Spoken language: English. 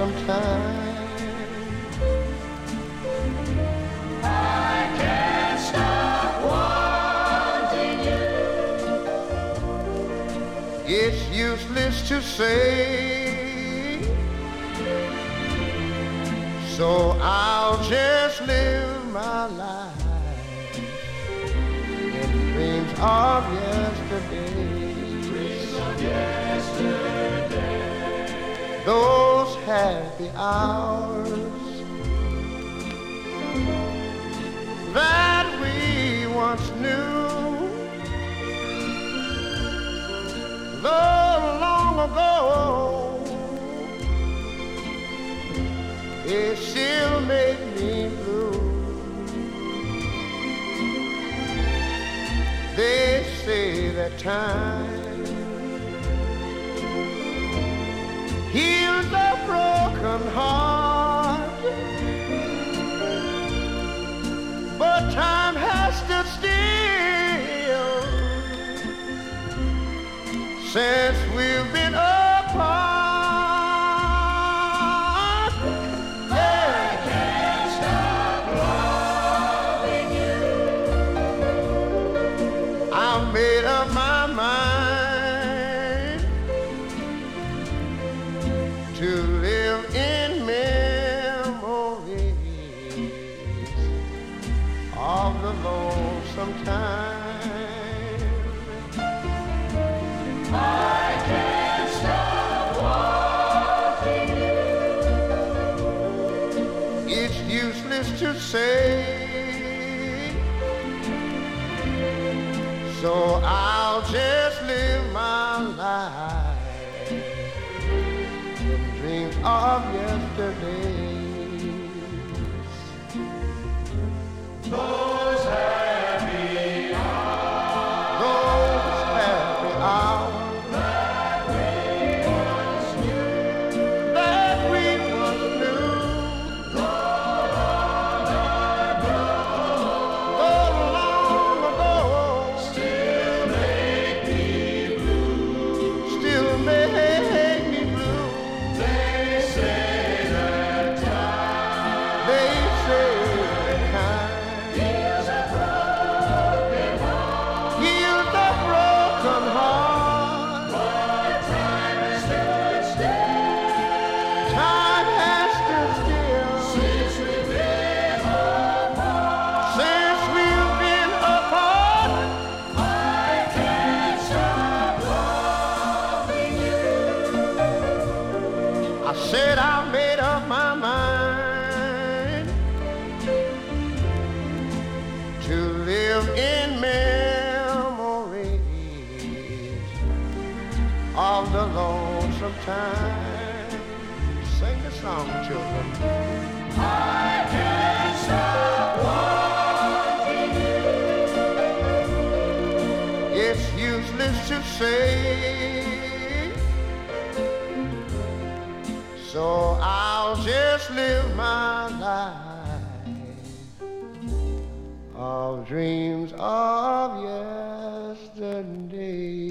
lonesome time. I can't stop wanting you. It's useless to say, so I'll just live my life in dreams of yesterday. Dreams of yesterday. Those happy hours that we once knew, though long ago, it still make me blue. They say that time heals a broken heart, but time has stood still since we've been apart. I can't stop loving you. I made up my mind to live in memories of the lonesome time. I can't stop wanting you. It's useless to say, so I'll just live my life in dreams of yesterdays. Those happy hours Those happy hours that we once knew. that we once knew, Though long ago, so long ago, still make me blue. still make me blue. They say that time They say that time heals a broken heart, heals the broken heart. but time has stood still Time has stood still since we've been apart. since we've been apart. I can't stop loving you. I said I made up my mind to live in memories of the lonesome time. Sing the song, children. I can't stop wanting you. It's useless to say, so I'll just live my life of dreams of yesterday.